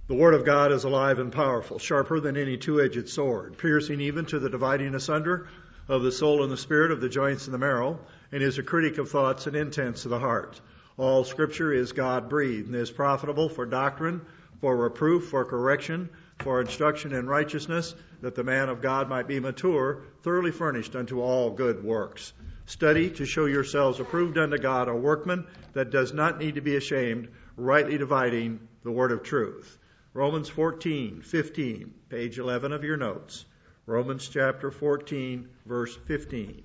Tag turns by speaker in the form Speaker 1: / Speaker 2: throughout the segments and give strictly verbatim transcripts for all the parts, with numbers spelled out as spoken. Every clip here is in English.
Speaker 1: The Word of God is alive and powerful, sharper than any two-edged sword, piercing even to the dividing asunder of the soul and the spirit, of the joints and the marrow, and is a critic of thoughts and intents of the heart. All Scripture is God-breathed and is profitable for doctrine, for reproof, for correction, for instruction in righteousness, that the man of God might be mature, thoroughly furnished unto all good works. Study to show yourselves approved unto God, a workman that does not need to be ashamed, rightly dividing the word of truth. Romans fourteen fifteen, page eleven of your notes. Romans chapter fourteen, verse fifteen.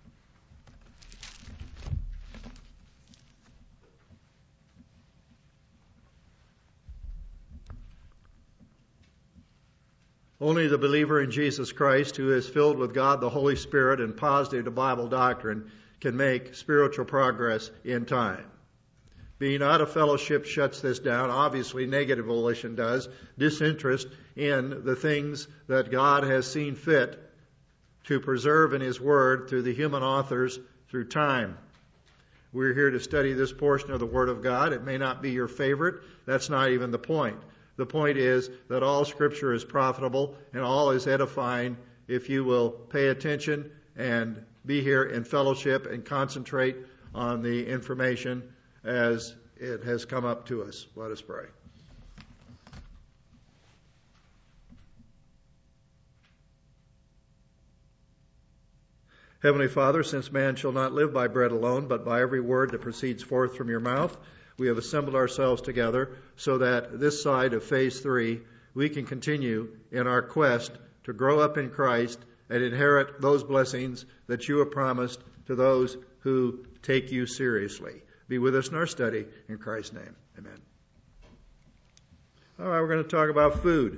Speaker 1: Only the believer in Jesus Christ, who is filled with God, the Holy Spirit, and positive to Bible doctrine, can make spiritual progress in time. Being out of fellowship shuts this down. Obviously, negative volition does. Disinterest in the things that God has seen fit to preserve in His Word through the human authors through time. We're here to study this portion of the Word of God. It may not be your favorite. That's not even the point. The point is that all Scripture is profitable and all is edifying if you will pay attention and be here in fellowship and concentrate on the information as it has come up to us. Let us pray. Heavenly Father, since man shall not live by bread alone, but by every word that proceeds forth from your mouth, we have assembled ourselves together so that this side of phase three, we can continue in our quest to grow up in Christ and inherit those blessings that you have promised to those who take you seriously. Be with us in our study. In Christ's name, amen. All right, we're going to talk about food.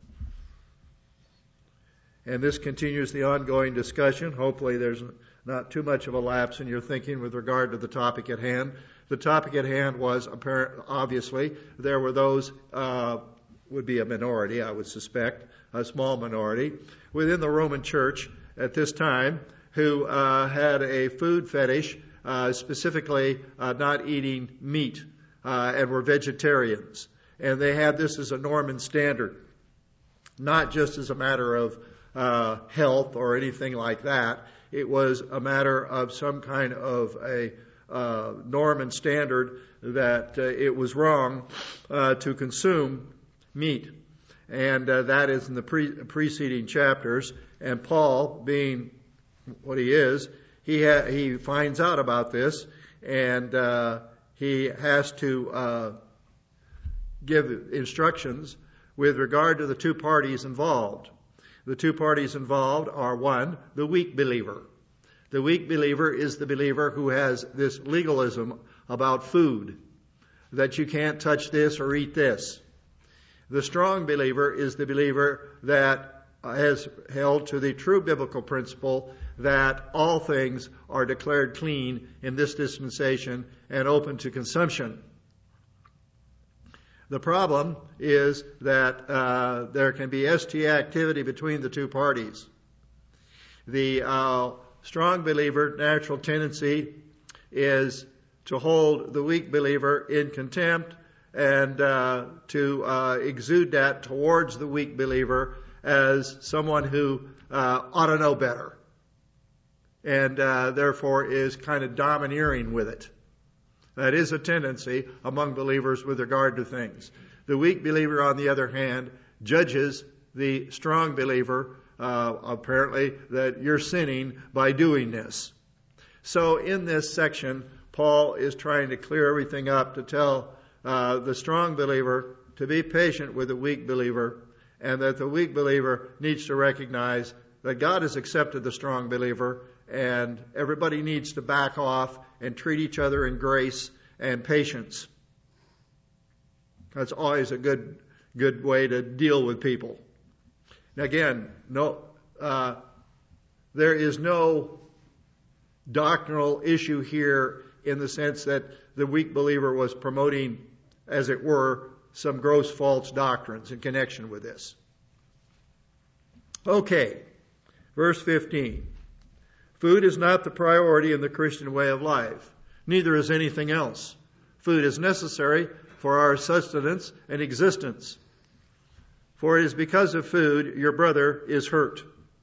Speaker 1: And this continues the ongoing discussion. Hopefully there's not too much of a lapse in your thinking with regard to the topic at hand. The topic at hand was, apparent, obviously, there were those, uh, would be a minority, I would suspect, a small minority, within the Roman Church at this time who uh, had a food fetish, uh, specifically uh, not eating meat, uh, and were vegetarians. And they had this as a norm and standard, not just as a matter of uh, health or anything like that. It was a matter of some kind of a uh, norm and standard that uh, it was wrong uh, to consume meat. And uh, that is in the pre- preceding chapters. And Paul, being what he is, he ha- he finds out about this, and uh, he has to uh, give instructions with regard to the two parties involved. The two parties involved are, one, the weak believer. The weak believer is the believer who has this legalism about food, that you can't touch this or eat this. The strong believer is the believer that has held to the true biblical principle that all things are declared clean in this dispensation and open to consumption. The problem is that uh, there can be S T activity between the two parties. The uh, strong believer natural tendency is to hold the weak believer in contempt and uh, to uh, exude that towards the weak believer as someone who uh, ought to know better, and uh, therefore is kind of domineering with it. That is a tendency among believers with regard to things. The weak believer, on the other hand, judges the strong believer, uh, apparently, that you're sinning by doing this. So in this section, Paul is trying to clear everything up to tell uh, the strong believer to be patient with the weak believer, and that the weak believer needs to recognize that God has accepted the strong believer, and everybody needs to back off and treat each other in grace and patience. That's always a good good way to deal with people. Now again, no, uh, there is no doctrinal issue here in the sense that the weak believer was promoting, as it were, some gross false doctrines in connection with this. Okay, verse fifteen. Food is not the priority in the Christian way of life. Neither is anything else. Food is necessary for our sustenance and existence. For it is because of food your brother is hurt.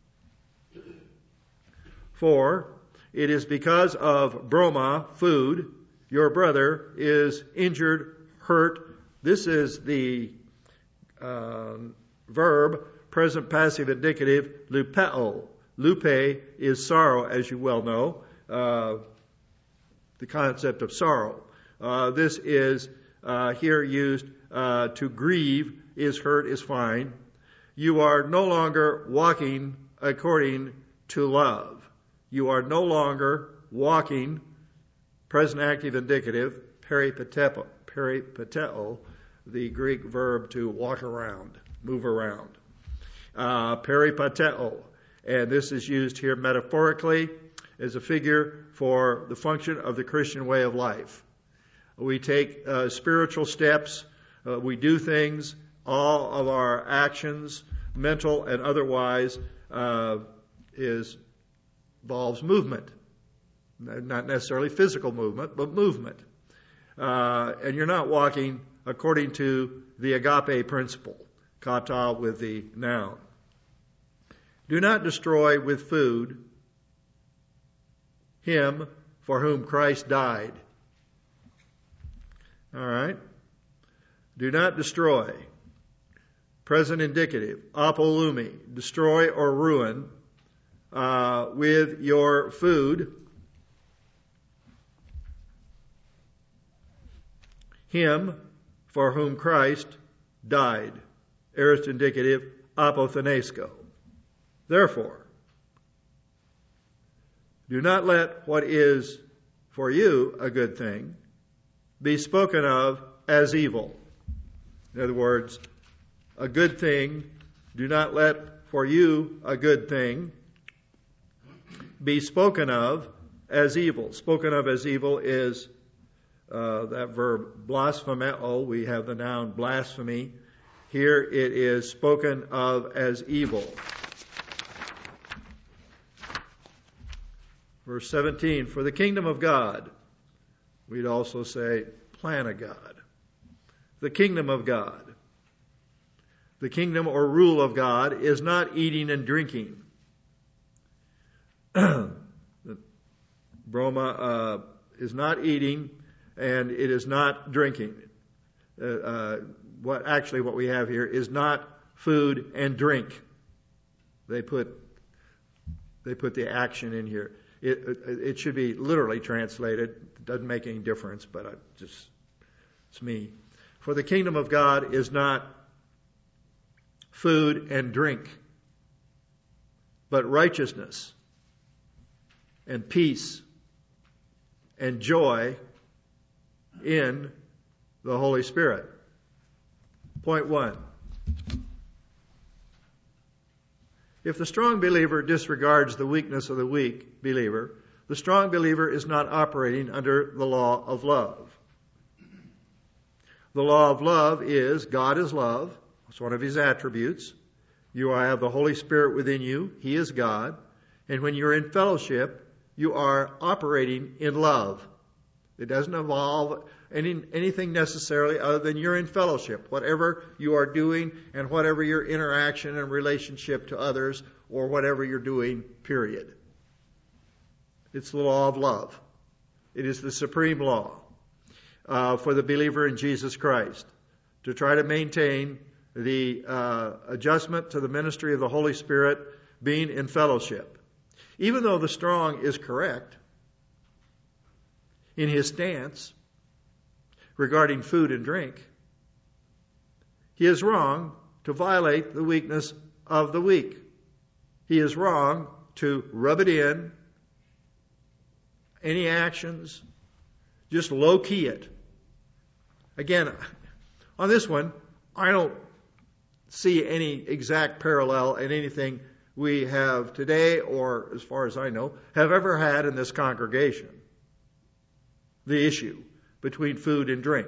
Speaker 1: For it is because of broma, food, your brother is injured, hurt. This is the uh, verb, present passive indicative, lupeo. Lupe is sorrow, as you well know, uh, the concept of sorrow. Uh, this is uh, here used uh, to grieve, is hurt, is fine. You are no longer walking according to love. You are no longer walking, present active indicative, peripateo, peripateo, the Greek verb to walk around, move around. Uh, peripateo. And this is used here metaphorically as a figure for the function of the Christian way of life. We take uh, spiritual steps. Uh, we do things. All of our actions, mental and otherwise, uh, is involves movement. Not necessarily physical movement, but movement. Uh, and you're not walking according to the agape principle, kata with the noun. Do not destroy with food him for whom Christ died. All right? Do not destroy. Present indicative, apolumi, destroy or ruin uh, with your food him for whom Christ died. Aorist indicative, apothenesko. Therefore, do not let what is for you a good thing be spoken of as evil. In other words, a good thing, do not let for you a good thing be spoken of as evil. Spoken of as evil is uh, that verb blasphemeo. We have the noun blasphemy. Here it is spoken of as evil. Verse seventeen, for the kingdom of God, we'd also say plan of God. The kingdom of God. The kingdom or rule of God is not eating and drinking. Broma uh, is not eating and it is not drinking. Uh, uh, what actually what we have here is not food and drink. They put they put the action in here. It, it, it should be literally translated. It doesn't make any difference, but I just it's me. For the kingdom of God is not food and drink, but righteousness and peace and joy in the Holy Spirit. Point one. If the strong believer disregards the weakness of the weak believer, the strong believer is not operating under the law of love. The law of love is God is love. It's one of His attributes. You have the Holy Spirit within you. He is God. And when you're in fellowship, you are operating in love. It doesn't involve any, anything necessarily other than you're in fellowship. Whatever you are doing and whatever your interaction and relationship to others or whatever you're doing, period. It's the law of love. It is the supreme law uh, for the believer in Jesus Christ to try to maintain the uh, adjustment to the ministry of the Holy Spirit, being in fellowship. Even though the strong is correct in his stance regarding food and drink, he is wrong to violate the weakness of the weak. He is wrong to rub it in, any actions, just low-key it. Again, on this one, I don't see any exact parallel in anything we have today or, as far as I know, have ever had in this congregation. The issue between food and drink.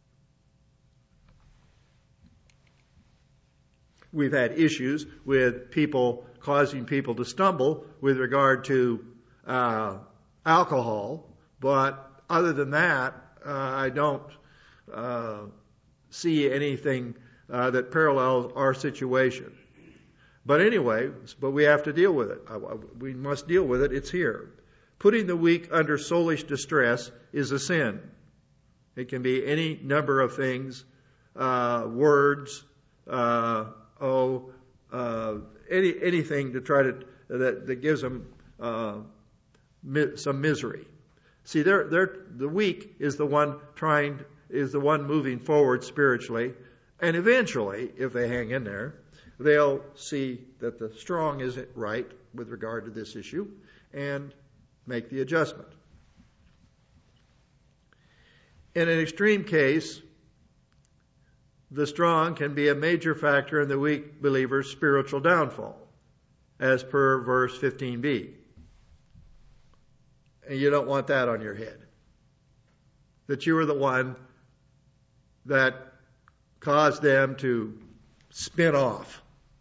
Speaker 1: We've had issues with people causing people to stumble with regard to uh, alcohol, but other than that, uh, I don't uh, see anything uh, that parallels our situation. But anyway, but we have to deal with it. We must deal with it. It's here. Putting the weak under soulish distress is a sin. It can be any number of things, uh, words, uh, oh, uh, any anything to try to that, that gives them uh, mi- some misery. See, they're, they're, the weak is the one trying, is the one moving forward spiritually, and eventually, if they hang in there, they'll see that the strong isn't right with regard to this issue and make the adjustment. In an extreme case, the strong can be a major factor in the weak believer's spiritual downfall, as per verse fifteen b. And you don't want that on your head. That you were the one that caused them to spin off.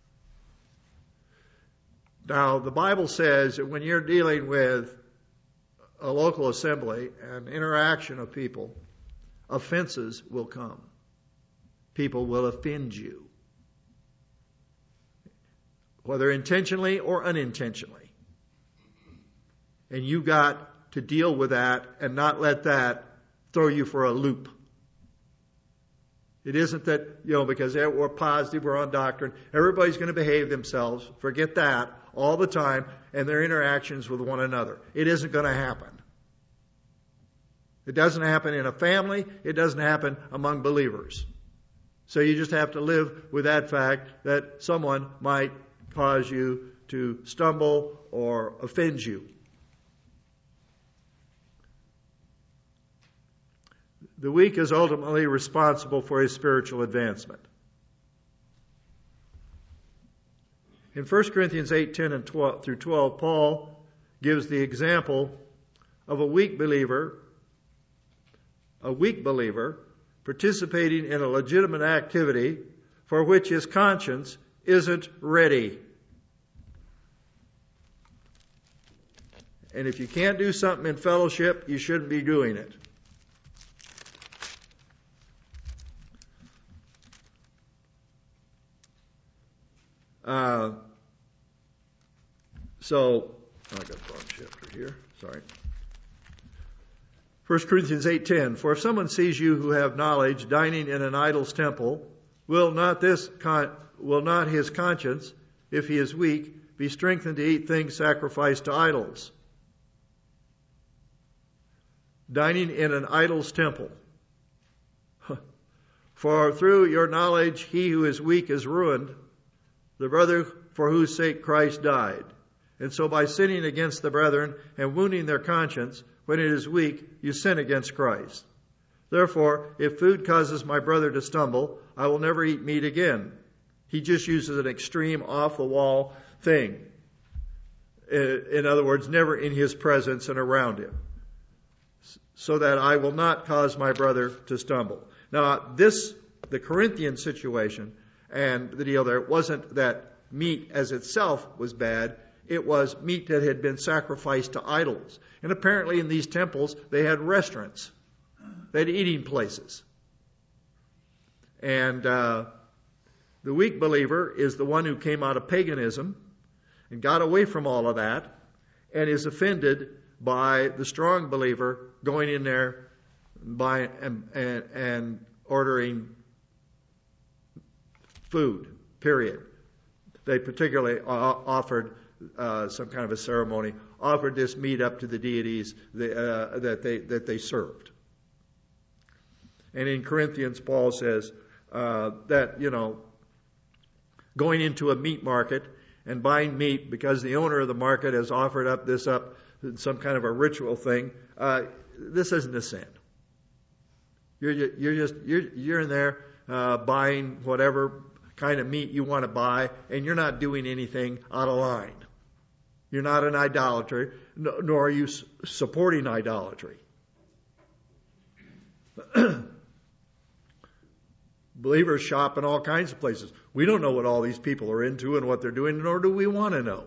Speaker 1: Now, the Bible says that when you're dealing with a local assembly and interaction of people, offenses will come. People will offend you, whether intentionally or unintentionally. And you got to deal with that and not let that throw you for a loop. It isn't that, you know, because we're positive, we're on doctrine, everybody's going to behave themselves. Forget that all the time and their interactions with one another. It isn't going to happen. It doesn't happen in a family. It doesn't happen among believers. So you just have to live with that fact that someone might cause you to stumble or offend you. The weak is ultimately responsible for his spiritual advancement. In First Corinthians eight, ten and twelve through twelve, Paul gives the example of a weak believer, a weak believer participating in a legitimate activity for which his conscience isn't ready. And if you can't do something in fellowship, you shouldn't be doing it. Uh, so, I got the wrong chapter here. Sorry. First Corinthians eight ten. For if someone sees you who have knowledge dining in an idol's temple, will not this con- will not his conscience, if he is weak, be strengthened to eat things sacrificed to idols? Dining in an idol's temple. For through your knowledge he who is weak is ruined, the brother for whose sake Christ died. And so by sinning against the brethren and wounding their conscience, when it is weak, you sin against Christ. Therefore, if food causes my brother to stumble, I will never eat meat again. He just uses an extreme off-the-wall thing. In other words, never in his presence and around him. So that I will not cause my brother to stumble. Now, this, the Corinthian situation, and the deal there, it wasn't that meat as itself was bad. It was meat that had been sacrificed to idols. And apparently in these temples, they had restaurants. They had eating places. And uh, the weak believer is the one who came out of paganism and got away from all of that and is offended by the strong believer going in there by, and, and, and ordering food, period. They particularly offered uh, some kind of a ceremony, offered this meat up to the deities that, uh, that they that they served. And in Corinthians, Paul says uh, that, you know, going into a meat market and buying meat because the owner of the market has offered up this up, some kind of a ritual thing, uh, this isn't a sin. You're you're just you're you're in there uh, buying whatever kind of meat you want to buy, and you're not doing anything out of line. You're not an idolater, nor are you supporting idolatry. Believers shop in all kinds of places. We don't know what all these people are into and what they're doing, nor do we want to know.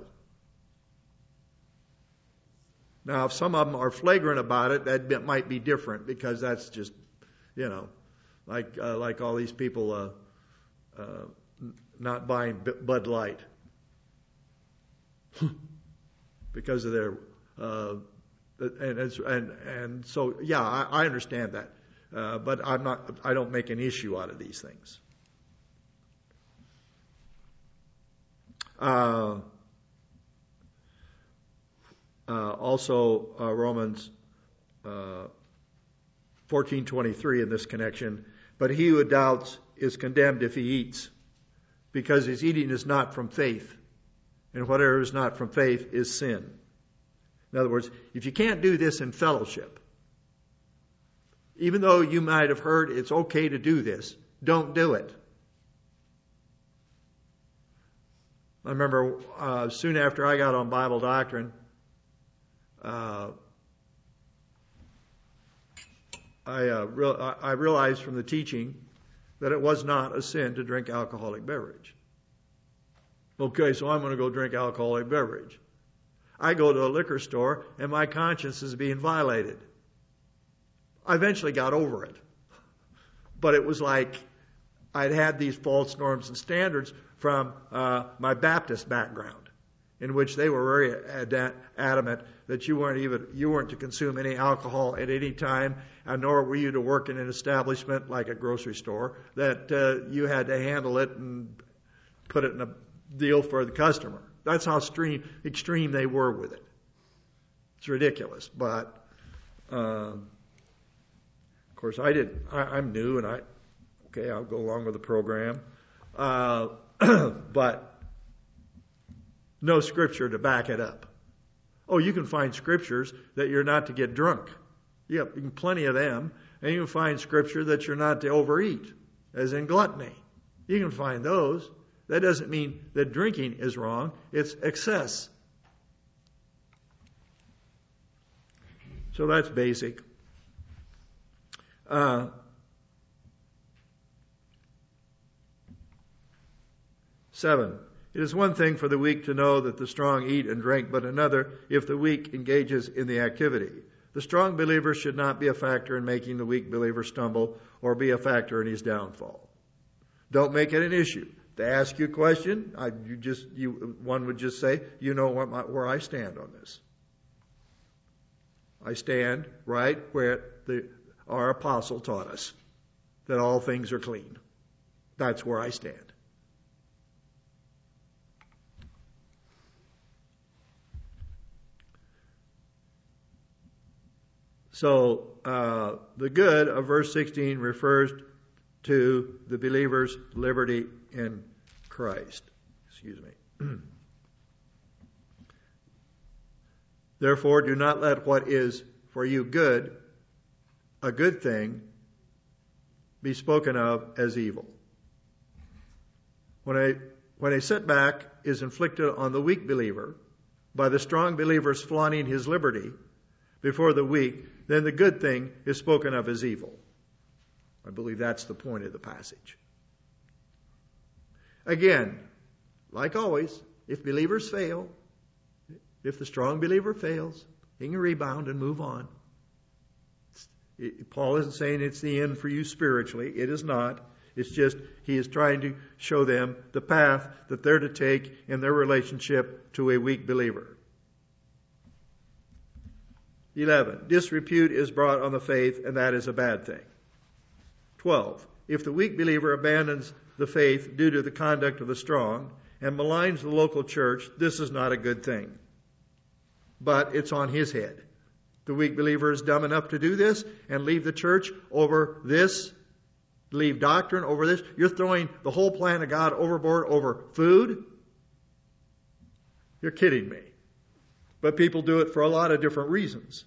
Speaker 1: Now, if some of them are flagrant about it, that might be different, because that's just, you know, like uh, like all these people uh, uh, not buying Bud Light because of their uh, and it's, and and so yeah, I, I understand that, uh, but I'm not. I don't make an issue out of these things. Uh, uh, also, uh, Romans uh, fourteen twenty-three in this connection. But he who doubts is condemned if he eats, because his eating is not from faith, and whatever is not from faith is sin. In other words, if you can't do this in fellowship, even though you might have heard it's okay to do this, don't do it. I remember uh, soon after I got on Bible doctrine, uh, I, uh, real, I realized from the teaching that it was not a sin to drink alcoholic beverage. Okay, so I'm going to go drink alcoholic beverage. I go to a liquor store and my conscience is being violated. I eventually got over it. But it was like I'd had these false norms and standards from uh, my Baptist background, in which they were very ad- adamant that you weren't even you weren't to consume any alcohol at any time, and nor were you to work in an establishment like a grocery store, that uh, you had to handle it and put it in a deal for the customer. That's how extreme, extreme they were with it. It's ridiculous, but um, of course I did. I, I'm new, and I okay, I'll go along with the program, uh, but no scripture to back it up. Oh, you can find scriptures that you're not to get drunk. Yep, you can plenty of them, and you can find scripture that you're not to overeat, as in gluttony. You can find those. That doesn't mean that drinking is wrong. It's excess. So that's basic. Uh, seven. It is one thing for the weak to know that the strong eat and drink, but another if the weak engages in the activity. The strong believer should not be a factor in making the weak believer stumble or be a factor in his downfall. Don't make it an issue. To ask you a question, I, you just you one would just say, you know what my, where I stand on this. I stand right where the, our apostle taught us, that all things are clean. That's where I stand. So uh, the good of verse sixteen refers to the believer's liberty in Christ. Excuse me. Therefore, do not let what is for you good, a good thing, be spoken of as evil. When a, when a setback is inflicted on the weak believer by the strong believer's flaunting his liberty before the weak, then the good thing is spoken of as evil. I believe that's the point of the passage. Again, like always, if believers fail, if the strong believer fails, he can rebound and move on. It, Paul isn't saying it's the end for you spiritually. It is not. It's just he is trying to show them the path that they're to take in their relationship to a weak believer. eleven. Disrepute is brought on the faith, and that is a bad thing. twelve. If the weak believer abandons the faith due to the conduct of the strong and maligns the local church, this is not a good thing. But it's on his head. The weak believer is dumb enough to do this and leave the church over this, leave doctrine over this. You're throwing the whole plan of God overboard over food? You're kidding me. But people do it for a lot of different reasons.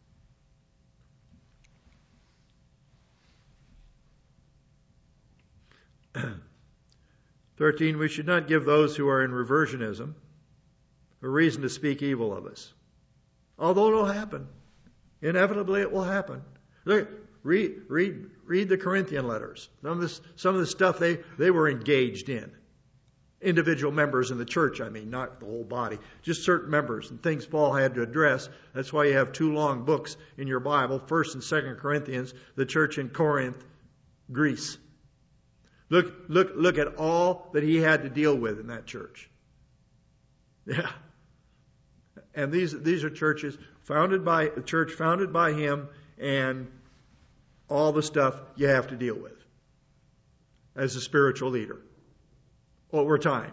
Speaker 1: thirteen. We should not give those who are in reversionism a reason to speak evil of us. Although it will happen. Inevitably it will happen. Look, read, read, read the Corinthian letters. Some of this, some of the stuff they, they were engaged in. Individual members in the church, I mean, not the whole body. Just certain members and things Paul had to address. That's why you have two long books in your Bible, First and Second Corinthians, the church in Corinth, Greece. Look, look, look at all that he had to deal with in that church. Yeah. And these, these are churches founded by, a church founded by him, and all the stuff you have to deal with as a spiritual leader over time.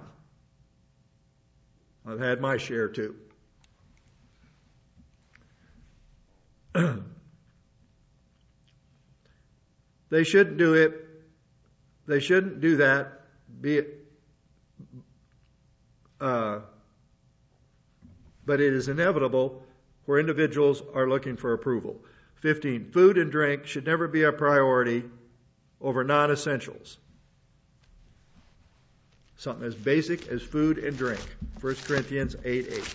Speaker 1: I've had my share too. They shouldn't do it. They shouldn't do that. Be it, uh, but it is inevitable where individuals are looking for approval. fifteen. Food and drink should never be a priority over non-essentials. Something as basic as food and drink. First Corinthians eight eight.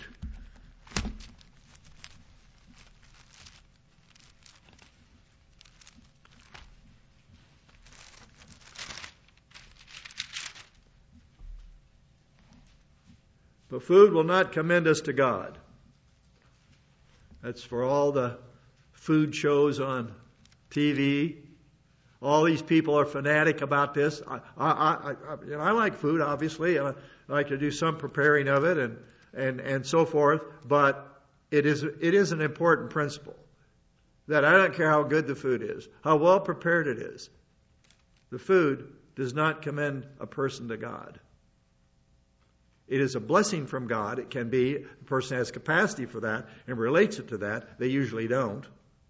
Speaker 1: But food will not commend us to God. That's for all the food shows on T V. All these people are fanatic about this. I, I, I, I, you know, I like food, obviously. I like to do some preparing of it and, and, and so forth. But it is, it is an important principle that I don't care how good the food is, how well prepared it is. The food does not commend a person to God. It is a blessing from God. It can be. The person has capacity for that and relates it to that. They usually don't.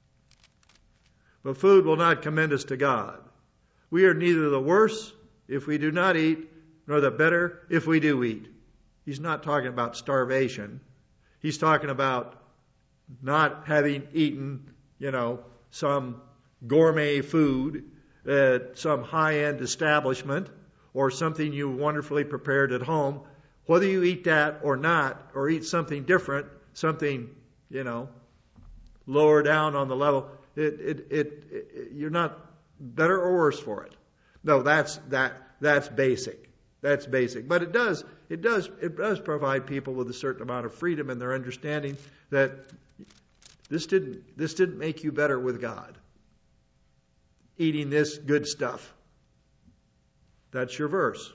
Speaker 1: But food will not commend us to God. We are neither the worse if we do not eat, nor the better if we do eat. He's not talking about starvation. He's talking about not having eaten, you know, some gourmet food at some high-end establishment or something you wonderfully prepared at home. Whether you eat that or not, or eat something different, something, you know, lower down on the level, it, it, it, it, you're not better or worse for it. No, that's, that, that's basic. That's basic. But it does, it does, it does provide people with a certain amount of freedom in their understanding that this didn't, this didn't make you better with God. Eating this good stuff. That's your verse.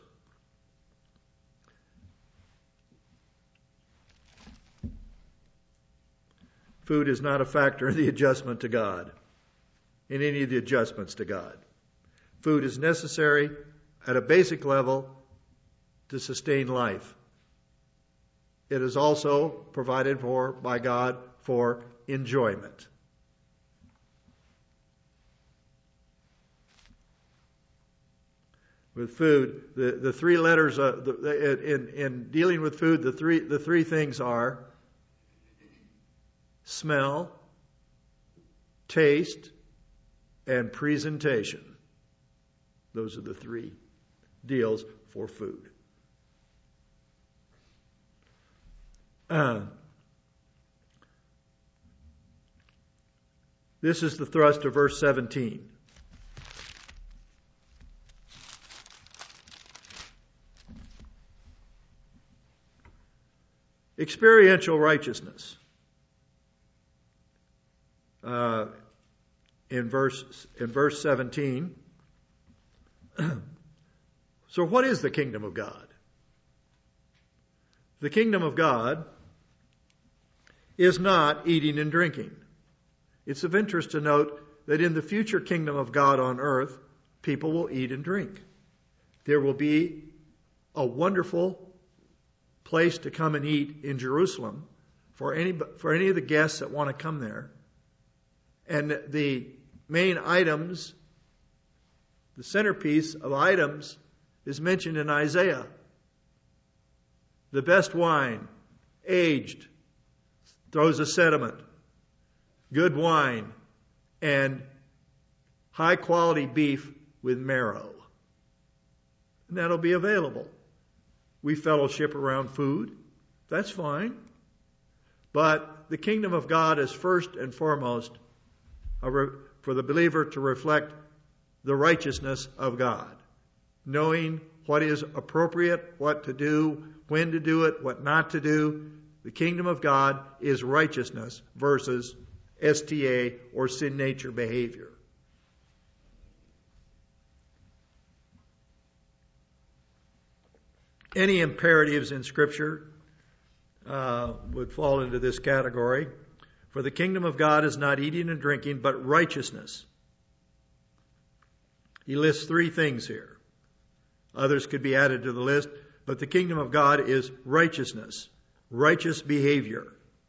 Speaker 1: Food is not a factor in the adjustment to God, in any of the adjustments to God. Food is necessary at a basic level to sustain life. It is also provided for by God for enjoyment. With food, the, the three letters uh, the, in, in dealing with food, the three the three things are smell, taste, and presentation. Those are the three deals for food. Uh, this is the thrust of verse seventeen. Experiential righteousness. Uh, in verse in verse seventeen. So what is the kingdom of God? The kingdom of God is not eating and drinking. It's of interest to note that in the future kingdom of God on earth, people will eat and drink. There will be a wonderful place to come and eat in Jerusalem for any for any of the guests that want to come there. And the main items, the centerpiece of items, is mentioned in Isaiah. The best wine, aged, throws a sediment, good wine, and high quality beef with marrow. And that'll be available. We fellowship around food. That's fine. But the kingdom of God is first and foremost for the believer to reflect the righteousness of God. Knowing what is appropriate, what to do, when to do it, what not to do. The kingdom of God is righteousness versus S T A or sin nature behavior. Any imperatives in Scripture uh, would fall into this category. For the kingdom of God is not eating and drinking, but righteousness. He lists three things here. Others could be added to the list, but the kingdom of God is righteousness, righteous behavior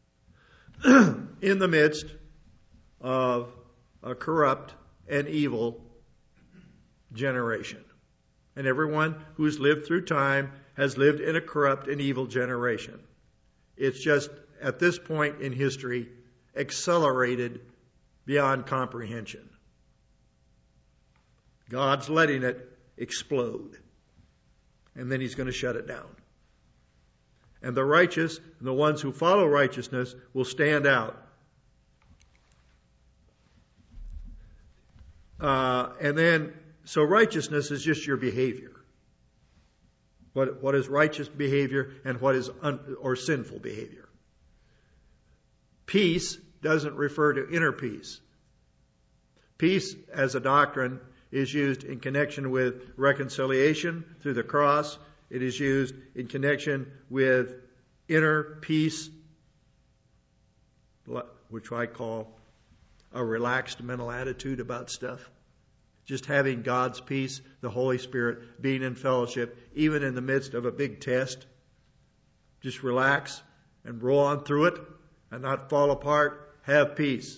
Speaker 1: in the midst of a corrupt and evil generation. And everyone who's lived through time has lived in a corrupt and evil generation. It's just, at this point in history, accelerated beyond comprehension. God's letting it explode. And then He's going to shut it down. And the righteous, and the ones who follow righteousness, will stand out. Uh, and then, so righteousness is just your behavior. What, what is righteous behavior and what is un, or sinful behavior. Peace doesn't refer to inner peace. Peace as a doctrine is used in connection with reconciliation through the cross. It is used in connection with inner peace, which I call a relaxed mental attitude about stuff. Just having God's peace, the Holy Spirit, being in fellowship, even in the midst of a big test. Just relax and roll on through it and not fall apart. Have peace.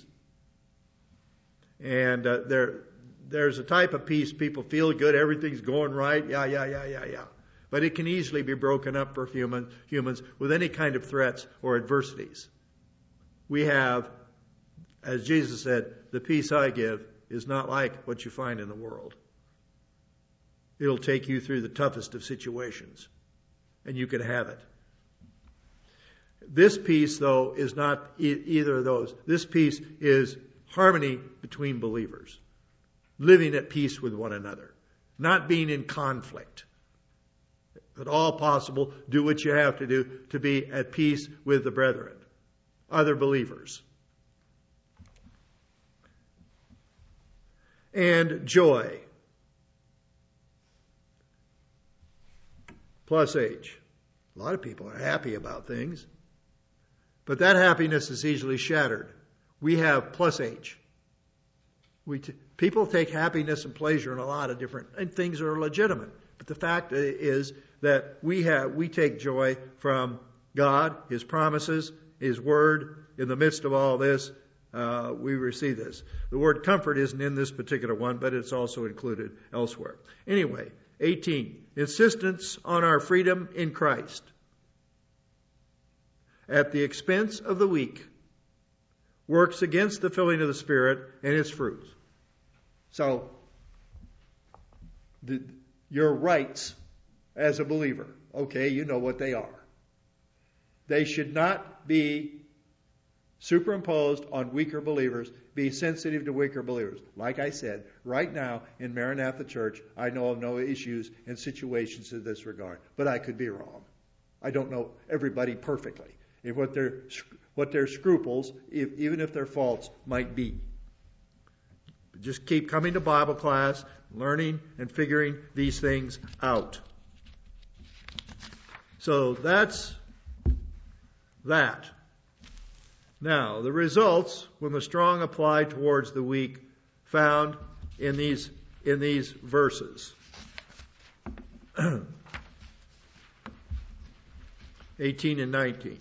Speaker 1: And uh, there, there's a type of peace people feel good, everything's going right, yeah, yeah, yeah, yeah, yeah. But it can easily be broken up for human, humans with any kind of threats or adversities. We have, as Jesus said, the peace I give is not like what you find in the world. It'll take you through the toughest of situations, and you can have it. This peace, though, is not e- either of those. This peace is harmony between believers, living at peace with one another, not being in conflict. If at all possible, do what you have to do to be at peace with the brethren, other believers. And joy. Plus H. A lot of people are happy about things, but that happiness is easily shattered. We have plus H. We t- people take happiness and pleasure in a lot of different and things are legitimate. But the fact is that we have we take joy from God, His promises, His Word. In the midst of all this, uh, we receive this. The word comfort isn't in this particular one, but it's also included elsewhere. Anyway, eighteen. Insistence on our freedom in Christ at the expense of the weak works against the filling of the Spirit and its fruits. So, the, your rights as a believer, okay, you know what they are. They should not be superimposed on weaker believers. Be sensitive to weaker believers. Like I said, right now in Maranatha Church, I know of no issues and situations in this regard. But I could be wrong. I don't know everybody perfectly. And what their what their scruples, if, even if they're faults, might be. But just keep coming to Bible class, learning and figuring these things out. So that's that. Now, the results, when the strong apply towards the weak, found in these in these verses. eighteen and nineteen.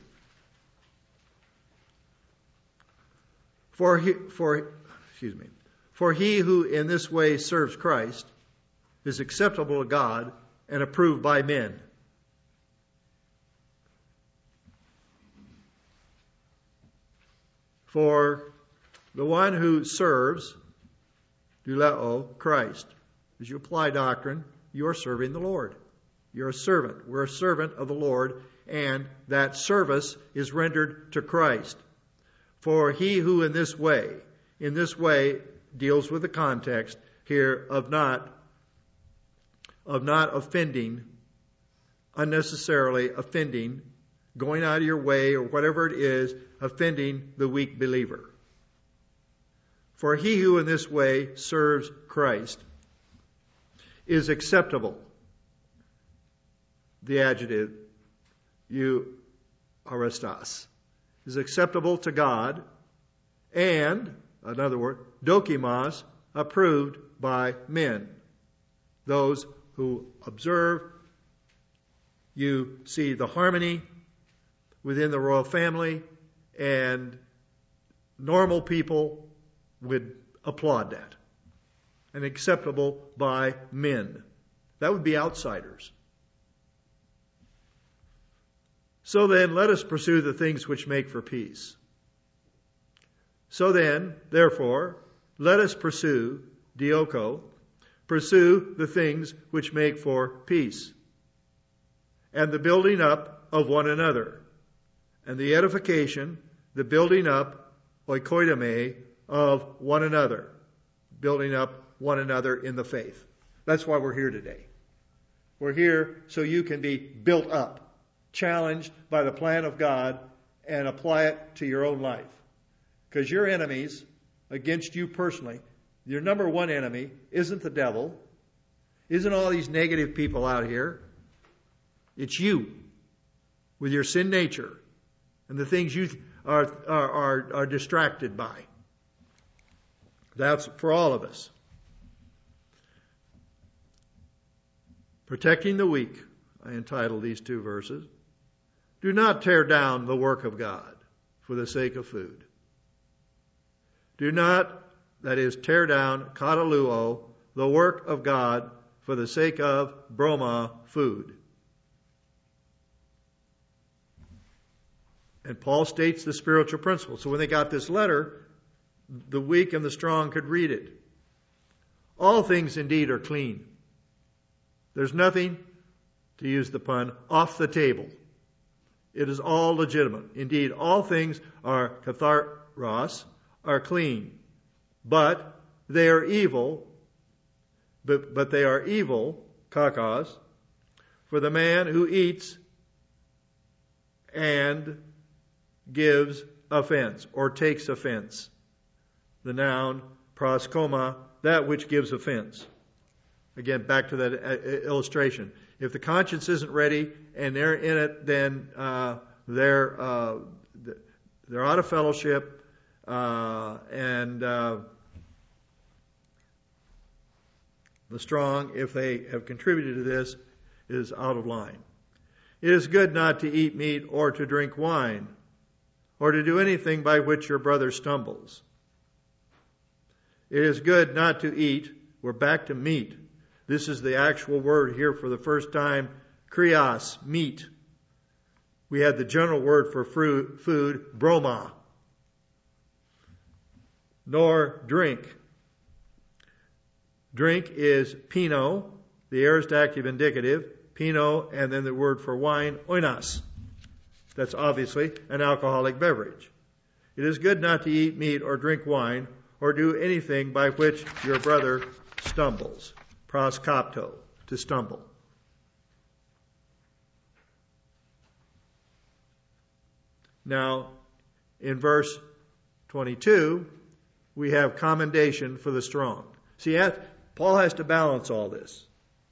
Speaker 1: For he, for excuse me, for he who in this way serves Christ is acceptable to God and approved by men. For the one who serves, douleo, Christ, as you apply doctrine, you're serving the Lord. You're a servant. We're a servant of the Lord, and that service is rendered to Christ. For he who in this way, in this way deals with the context here of not, of not offending, unnecessarily offending, going out of your way or whatever it is, offending the weak believer. For he who in this way serves Christ is acceptable. the adjective euaristos, is acceptable to God, and, another word, dokimos, approved by men. Those who observe, you see the harmony within the royal family, and normal people would applaud that. And acceptable by men. That would be outsiders. So then, let us pursue the things which make for peace. So then, therefore, let us pursue, dioko, pursue the things which make for peace, and the building up of one another, and the edification, the building up, oikoidome, of one another, building up one another in the faith. That's why we're here today. We're here so you can be built up, challenged by the plan of God, and apply it to your own life. Because your enemies against you personally, your number one enemy isn't the devil, isn't all these negative people out here. It's you with your sin nature and the things you are, are, are, are distracted by. That's for all of us. Protecting the weak, I entitled these two verses. Do not tear down the work of God for the sake of food. Do not, that is, tear down, kataluo, the work of God for the sake of broma, food. And Paul states the spiritual principle. So when they got this letter, the weak and the strong could read it. All things indeed are clean. There's nothing, to use the pun, off the table. It is all legitimate. Indeed, all things are katharos, are clean. But they are evil, but, but they are evil, kakos, for the man who eats and gives offense, or takes offense. The noun, proskoma, that which gives offense. Again, back to that illustration. If the conscience isn't ready and they're in it, then uh, they're uh, they're out of fellowship, uh, and uh, the strong, if they have contributed to this, is out of line. It is good not to eat meat or to drink wine, or to do anything by which your brother stumbles. It is good not to eat. We're back to meat. This is the actual word here for the first time, krios, meat. We had the general word for food, broma. Nor drink. Drink is pino, the aorist active indicative, pino, and then the word for wine, oinos. That's obviously an alcoholic beverage. It is good not to eat meat or drink wine or do anything by which your brother stumbles. Proskopto, to stumble. Now, in verse twenty-two, we have commendation for the strong. See, Paul has to balance all this.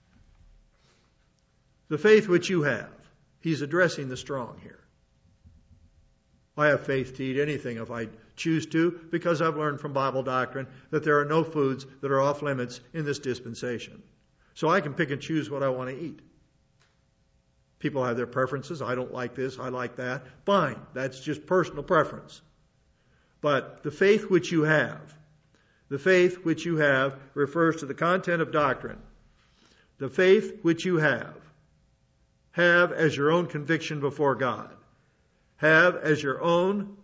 Speaker 1: The faith which you have, he's addressing the strong here. I have faith to eat anything if I choose to, because I've learned from Bible doctrine that there are no foods that are off limits in this dispensation. So I can pick and choose what I want to eat. People have their preferences. I don't like this, I like that. Fine, that's just personal preference. But the faith which you have, the faith which you have refers to the content of doctrine. The faith which you have, have as your own conviction before God. Have as your own,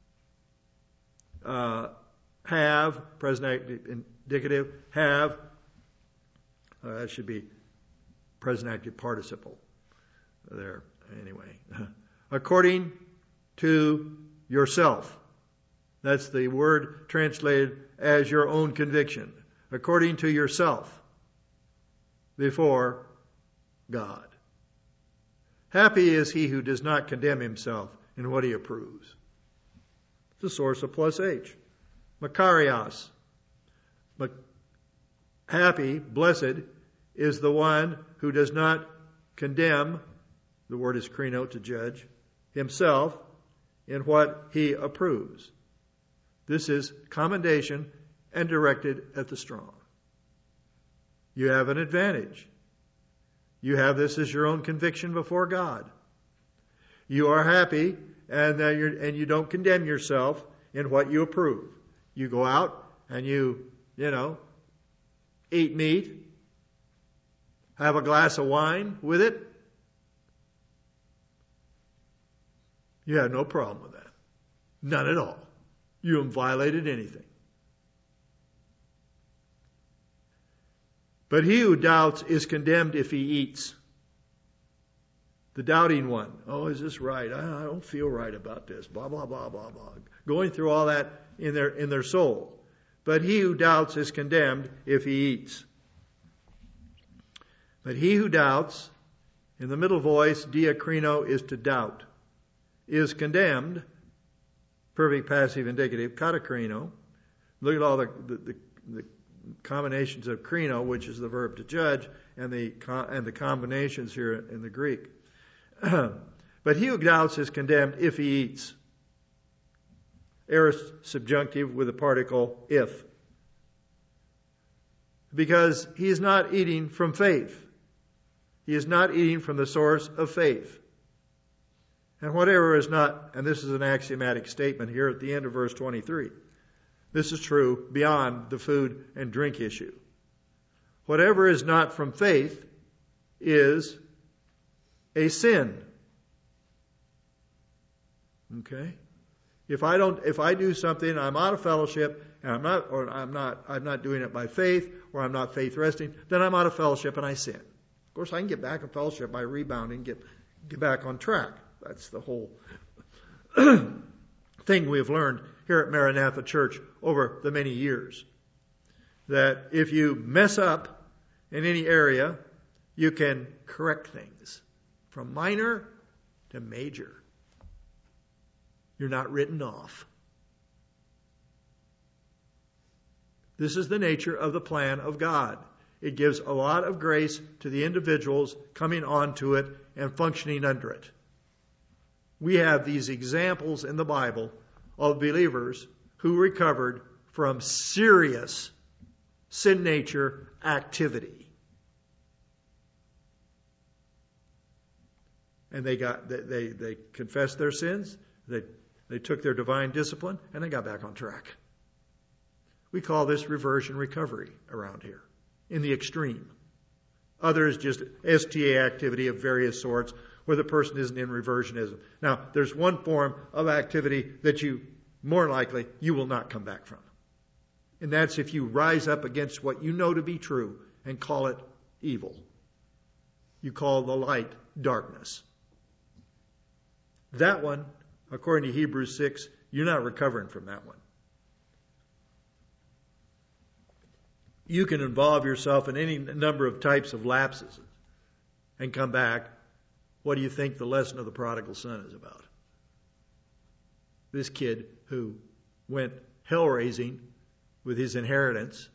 Speaker 1: uh, have, present active indicative, have, uh, that should be present active participle there, anyway. According to yourself. That's the word translated as your own conviction. According to yourself before God. Happy is he who does not condemn himself in what he approves. The source of plus H. Makarios. Happy, blessed, is the one who does not condemn the word is krino, to judge, himself in what he approves. This is commendation and directed at the strong. You have an advantage. You have this as your own conviction before God. You are happy and, uh, you're, and you don't condemn yourself in what you approve. You go out and you, you know, eat meat, have a glass of wine with it. You had no problem with that. None at all. You haven't violated anything. But he who doubts is condemned if he eats. The doubting one. Oh, is this right? I, I don't feel right about this. Blah, blah, blah, blah, blah. Going through all that in their, in their soul. But he who doubts is condemned if he eats. But he who doubts, in the middle voice, diakrino, is to doubt, is condemned, perfect passive indicative, katakrino. Look at all the, the, the, the combinations of krino, which is the verb to judge, and the, and the combinations here in the Greek. But he who doubts is condemned if he eats. Aorist subjunctive with the particle if. Because he is not eating from faith. He is not eating from the source of faith. And whatever is not, and this is an axiomatic statement here at the end of verse twenty-three. This is true beyond the food and drink issue. Whatever is not from faith is a sin. Okay? If I don't, if I do something, I'm out of fellowship, and I'm not, or I'm not, I'm not doing it by faith, or I'm not faith resting, then I'm out of fellowship and I sin. Of course, I can get back in fellowship by rebounding, get get back on track. That's the whole thing we've learned here at Maranatha Church over the many years. That if you mess up in any area, you can correct things from minor to major. You're not written off. This is the nature of the plan of God. It gives a lot of grace to the individuals coming onto it and functioning under it. We have these examples in the Bible of believers who recovered from serious sin nature activity. And they got they they, they confessed their sins, they they took their divine discipline, and they got back on track. We call this reversion recovery around here, in the extreme. Others just S T A activity of various sorts, where the person isn't in reversionism. Now, there's one form of activity that you, more likely, you will not come back from. And that's if you rise up against what you know to be true and call it evil. You call the light darkness. That one, according to Hebrews six, you're not recovering from that one. You can involve yourself in any number of types of lapses and come back. What do you think the lesson of the prodigal son is about? This kid who went hell-raising with his inheritance,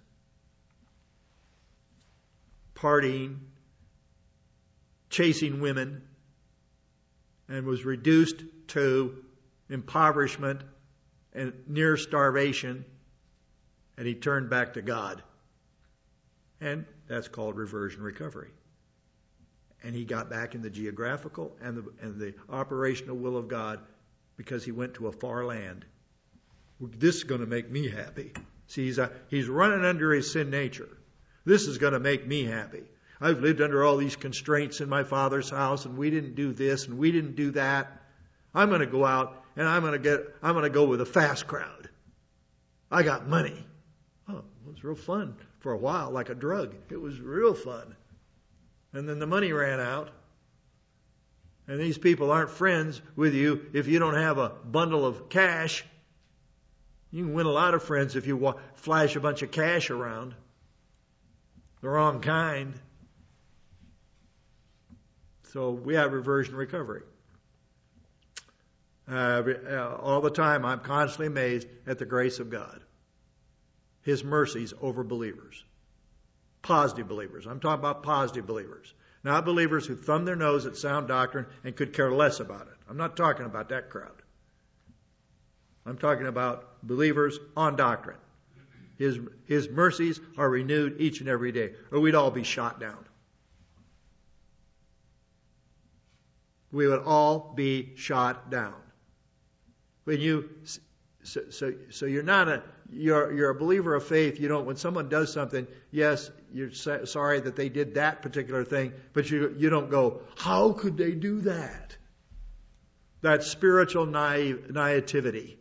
Speaker 1: partying, chasing women, and was reduced to impoverishment and near starvation, and he turned back to God. And that's called reversion recovery. And he got back in the geographical and the, and the operational will of God because he went to a far land. This is going to make me happy. See, he's, a, he's running under his sin nature. This is going to make me happy. I've lived under all these constraints in my father's house, and we didn't do this, and we didn't do that. I'm going to go out, and I'm going to get, I'm going to go with a fast crowd. I got money. Oh, it was real fun for a while, like a drug. It was real fun. And then the money ran out. And these people aren't friends with you if you don't have a bundle of cash. You can win a lot of friends if you wa- flash a bunch of cash around. The wrong kind. So we have reversion recovery. Uh, all the time I'm constantly amazed at the grace of God. His mercies over believers. Positive believers. I'm talking about positive believers. Not believers who thumb their nose at sound doctrine and could care less about it. I'm not talking about that crowd. I'm talking about believers on doctrine. His, his mercies are renewed each and every day, or we'd all be shot down. We would all be shot down. When you, so, so, so you're not a, you're, you're a believer of faith. You don't, when someone does something, yes, you're sa- sorry that they did that particular thing, but you, you don't go, how could they do that? That's spiritual naive, naivety.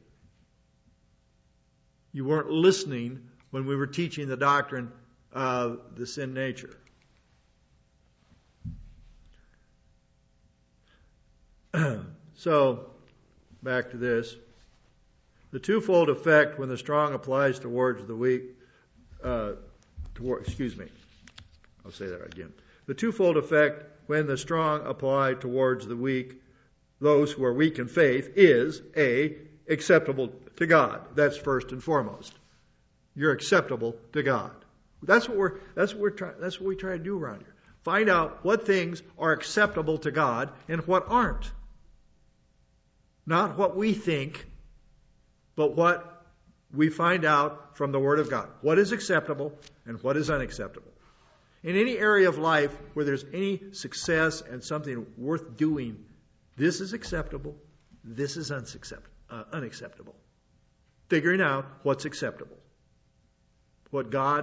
Speaker 1: You weren't listening when we were teaching the doctrine of the sin nature. So, back to this. The twofold effect when the strong applies towards the weak, uh, toward, excuse me, I'll say that again. The twofold effect when the strong apply towards the weak, those who are weak in faith, is A, acceptable to God. That's first and foremost. You're acceptable to God. That's what we're, that's what we're trying, that's what we try to do around here. Find out what things are acceptable to God and what aren't. Not what we think, but what we find out from the Word of God. What is acceptable and what is unacceptable. In any area of life where there's any success and something worth doing, this is acceptable, this is unaccept- uh, unacceptable. Figuring out what's acceptable. What God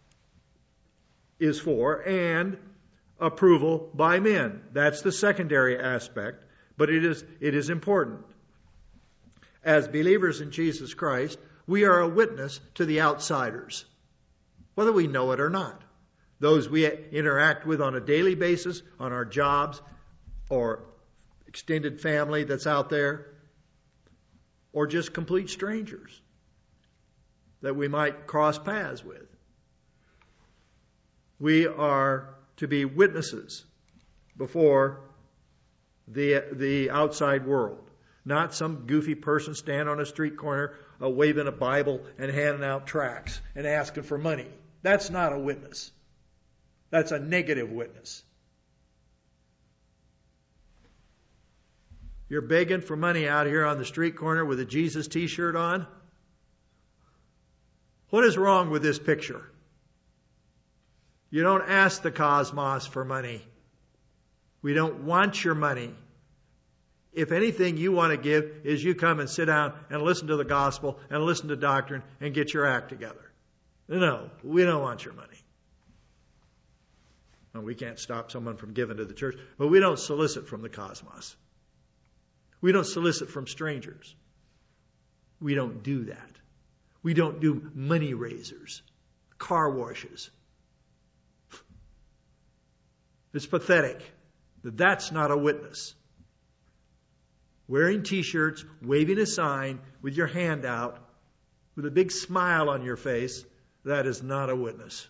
Speaker 1: is for, and approval by men. That's the secondary aspect, but it is it is important. As believers in Jesus Christ, we are a witness to the outsiders, whether we know it or not. Those we interact with on a daily basis, on our jobs, or extended family that's out there, or just complete strangers that we might cross paths with. We are to be witnesses before the, the outside world. Not some goofy person standing on a street corner uh, waving a Bible and handing out tracts and asking for money. That's not a witness. That's a negative witness. You're begging for money out here on the street corner with a Jesus t-shirt on? What is wrong with this picture? You don't ask the cosmos for money. We don't want your money. If anything you want to give is you come and sit down and listen to the gospel and listen to doctrine and get your act together. No, we don't want your money. Well, we can't stop someone from giving to the church, but we don't solicit from the cosmos. We don't solicit from strangers. We don't do that. We don't do money raisers, car washes. It's pathetic that that's not a witness. Wearing t-shirts, waving a sign with your hand out, with a big smile on your face, that is not a witness.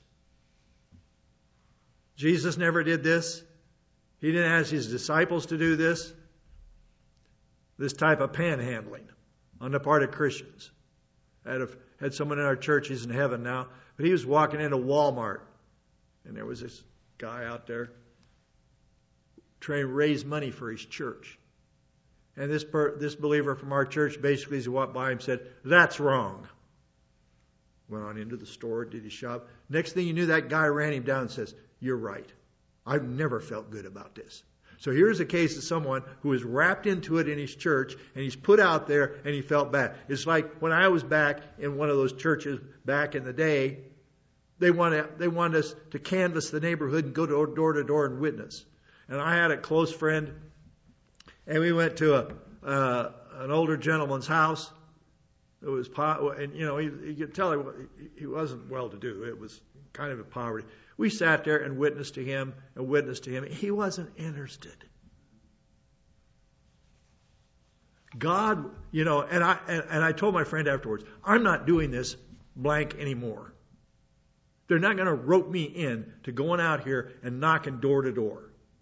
Speaker 1: Jesus never did this. He didn't ask his disciples to do this. This type of panhandling on the part of Christians. I had, a, had someone in our church, he's in heaven now, but he was walking into Walmart, and there was this guy out there trying to raise money for his church. And this per, this believer from our church basically, as he walked by him, said, "That's wrong." Went on into the store, did his shop. Next thing you knew, that guy ran him down and says, "You're right. I've never felt good about this." So here's a case of someone who is wrapped into it in his church, and he's put out there, and he felt bad. It's like when I was back in one of those churches back in the day, they wanted, they wanted us to canvass the neighborhood and go door, door to door and witness. And I had a close friend, and we went to a uh, an older gentleman's house. It was, and you know, you could tell he, he wasn't well-to-do. It was kind of a poverty. We sat there and witnessed to him and witnessed to him. He wasn't interested. God, you know, and I and, and I told my friend afterwards, I'm not doing this blank anymore. They're not going to rope me in to going out here and knocking door to door.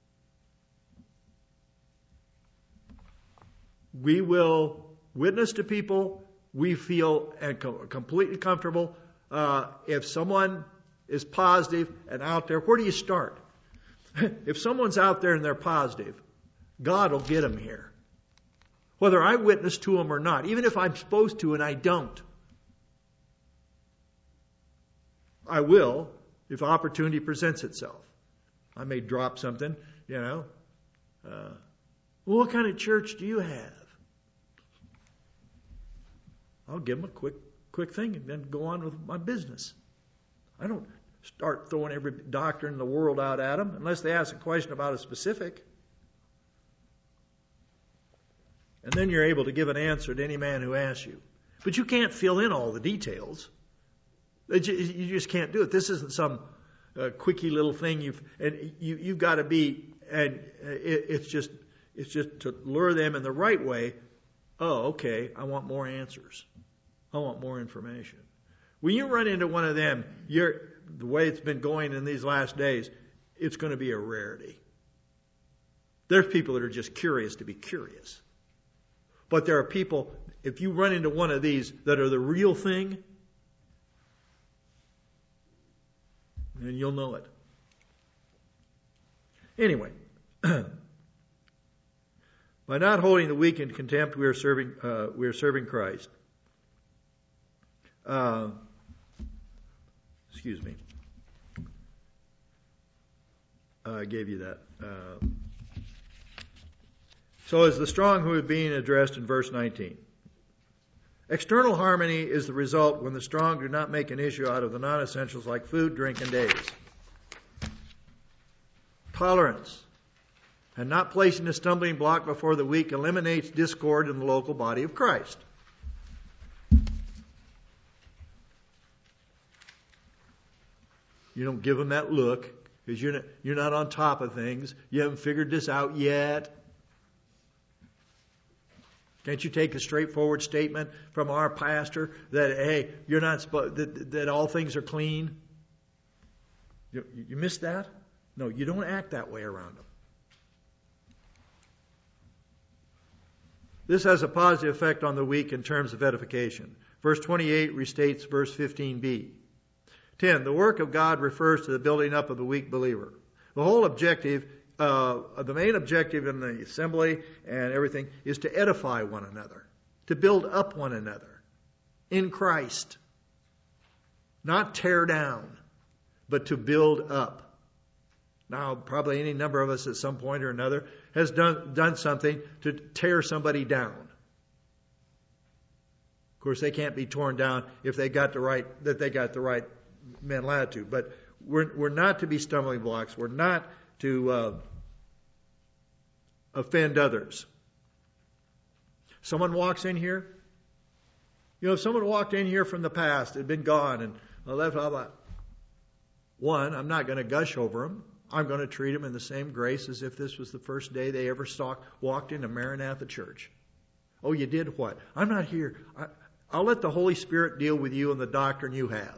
Speaker 1: We will witness to people we feel and co- completely comfortable. Uh, if someone is positive and out there, where do you start? If someone's out there and they're positive, God will get them here. Whether I witness to them or not, even if I'm supposed to and I don't. I will if opportunity presents itself. I may drop something, you know. Uh, well, what kind of church do you have? I'll give them a quick, quick thing and then go on with my business. I don't start throwing every doctrine in the world out at them unless they ask a question about a specific. And then you're able to give an answer to any man who asks you. But you can't fill in all the details. You just can't do it. This isn't some uh, quickie little thing. You've and you you've got to be. And it, it's just it's just to lure them in the right way. Oh, okay. I want more answers. I want more information. When you run into one of them, you're the way it's been going in these last days. It's going to be a rarity. There's people that are just curious to be curious. But there are people, if you run into one of these that are the real thing, then you'll know it. Anyway, by not holding the weak in contempt, we are serving, uh, we are serving Christ. Uh, excuse me. Uh, I gave you that. Uh, So is the strong who is being addressed in verse nineteen. External harmony is the result when the strong do not make an issue out of the non-essentials like food, drink, and days. Tolerance and not placing a stumbling block before the weak eliminates discord in the local body of Christ. You don't give them that look because you're not, you're not on top of things. You haven't figured this out yet. Can't you take a straightforward statement from our pastor that, hey, you're not supposed, that, that all things are clean? You, you missed that? No, you don't act that way around them. This has a positive effect on the weak in terms of edification. Verse twenty-eight restates verse fifteen b. ten. The work of God refers to the building up of the weak believer. The whole objective Uh, the main objective in the assembly and everything is to edify one another, to build up one another in Christ. Not tear down, but to build up. Now, probably any number of us at some point or another has done, done something to tear somebody down. Of course, they can't be torn down if they got the right, that they got the right mental attitude. But we're, we're not to be stumbling blocks. We're not to uh, offend others. Someone walks in here. You know, if someone walked in here from the past, had been gone, and left all that. One, I'm not going to gush over them. I'm going to treat them in the same grace as if this was the first day they ever stalked, walked into Maranatha Church. Oh, you did what? I'm not here. I, I'll let the Holy Spirit deal with you and the doctrine you have.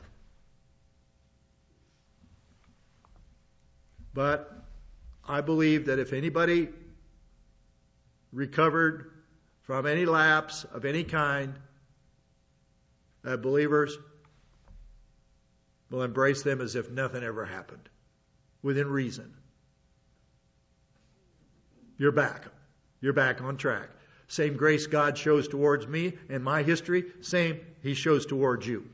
Speaker 1: But I believe that if anybody recovered from any lapse of any kind, uh, believers will embrace them as if nothing ever happened, within reason. You're back. You're back on track. Same grace God shows towards me in my history, same He shows towards you.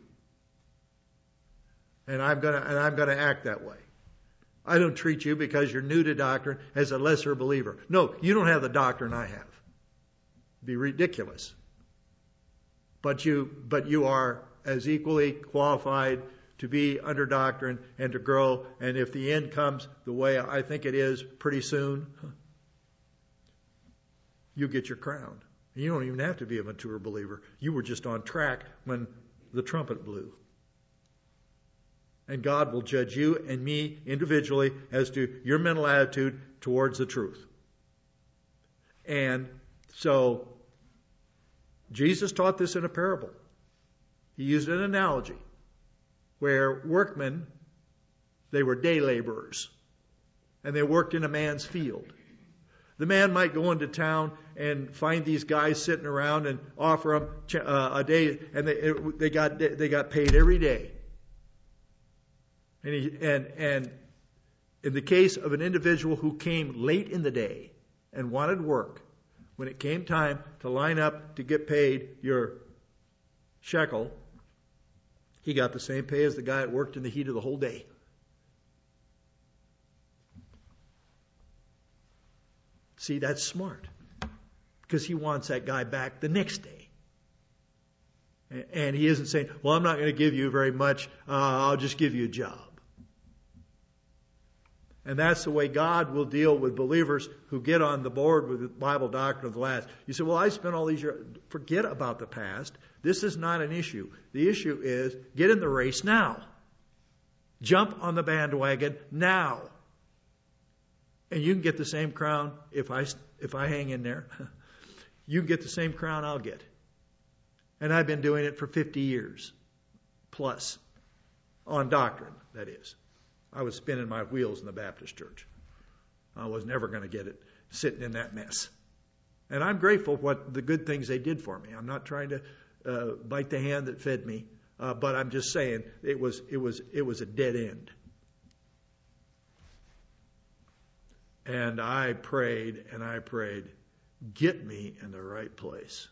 Speaker 1: And I'm gonna and I'm gonna act that way. I don't treat you because you're new to doctrine as a lesser believer. No, you don't have the doctrine I have. It'd be ridiculous. But you, but you are as equally qualified to be under doctrine and to grow. And if the end comes the way I think it is pretty soon, you get your crown. You don't even have to be a mature believer. You were just on track when the trumpet blew. And God will judge you and me individually as to your mental attitude towards the truth. And so, Jesus taught this in a parable. He used an analogy where workmen, they were day laborers, and they worked in a man's field. The man might go into town and find these guys sitting around and offer them uh, a day, and they, they got they got paid every day. And he, and and In the case of an individual who came late in the day and wanted work, when it came time to line up to get paid your shekel, he got the same pay as the guy that worked in the heat of the whole day. See, that's smart. Because he wants that guy back the next day. And he isn't saying, well, I'm not going to give you very much. Uh, I'll just give you a job. And that's the way God will deal with believers who get on the board with the Bible doctrine of the last. You say, well, I spent all these years. Forget about the past. This is not an issue. The issue is get in the race now. Jump on the bandwagon now. And you can get the same crown if I, if I hang in there. You can get the same crown I'll get. And I've been doing it for fifty years plus. On doctrine, that is. I was spinning my wheels in the Baptist church. I was never going to get it sitting in that mess. And I'm grateful for what the good things they did for me. I'm not trying to uh, bite the hand that fed me, uh, but I'm just saying it was it was it was a dead end. And I prayed and I prayed, get me in the right place.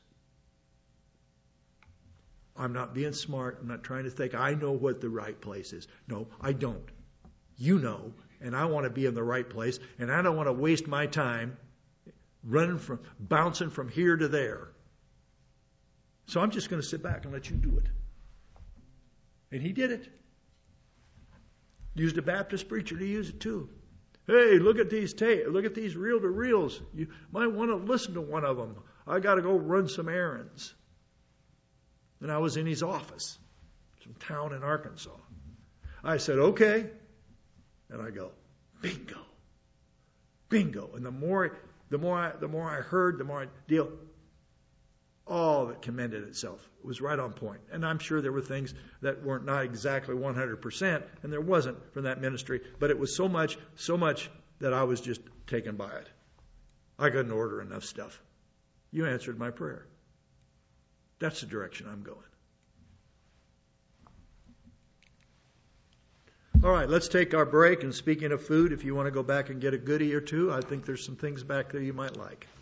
Speaker 1: I'm not being smart. I'm not trying to think I know what the right place is. No, I don't. You know, and I want to be in the right place, and I don't want to waste my time running from, bouncing from here to there. So I'm just going to sit back and let you do it. And he did it. Used a Baptist preacher to use it too. Hey, look at these tape, look at these reel-to-reels. You might want to listen to one of them. I got to go run some errands. And I was in his office, some town in Arkansas. I said, okay. And I go, bingo, bingo. And the more, the more, I, the more I heard, the more I deal. All of it commended itself. It was right on point. And I'm sure there were things that weren't not exactly one hundred percent, and there wasn't from that ministry. But it was so much, so much that I was just taken by it. I couldn't order enough stuff. You answered my prayer. That's the direction I'm going. All right, let's take our break. And speaking of food, if you want to go back and get a goodie or two, I think there's some things back there you might like.